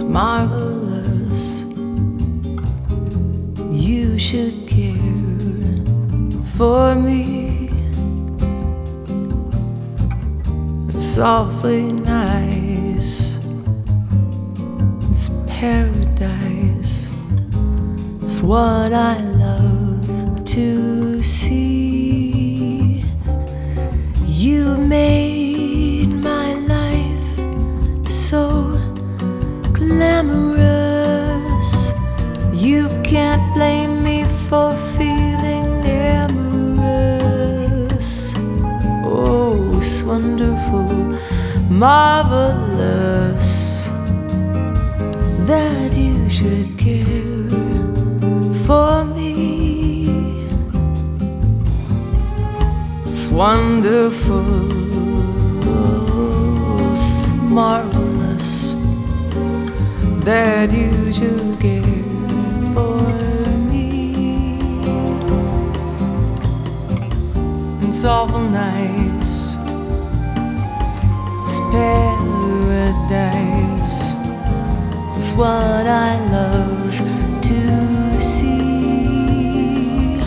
marvelous. You should care for me. It's awfully nice. It's paradise. It's what I love to see. You made my life so glamorous. You can't blame me for feeling amorous. Oh, it's wonderful, marvelous that you should care for me. It's wonderful, it's marvelous that you should care for me. It's awful nice. It's paradise. It's what I love to see.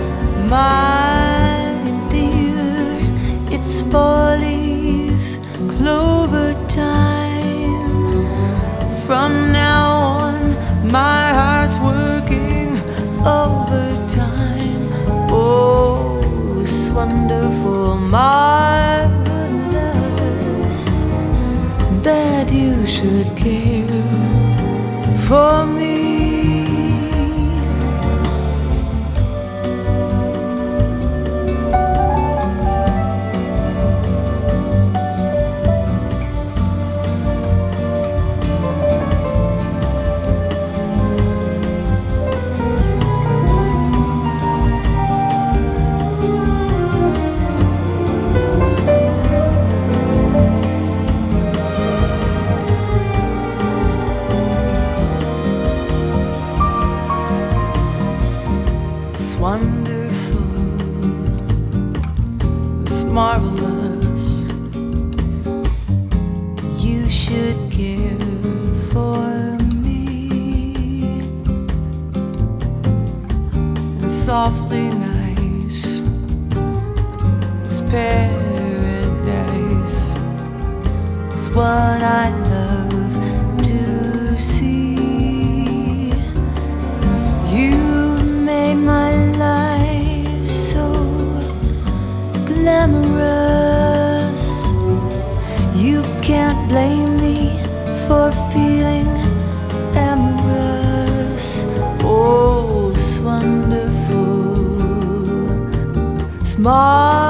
My dear, it's four-leaf clover time. From now on, my heart's working overtime. Oh, it's wonderful, marvelous that you should care for me. Wonderful, it's marvelous. You should care for me. It's softly nice. It's paradise. It's what I love to see. You made my life so glamorous. You can't blame me for feeling amorous. Oh, it's wonderful, it's marvelous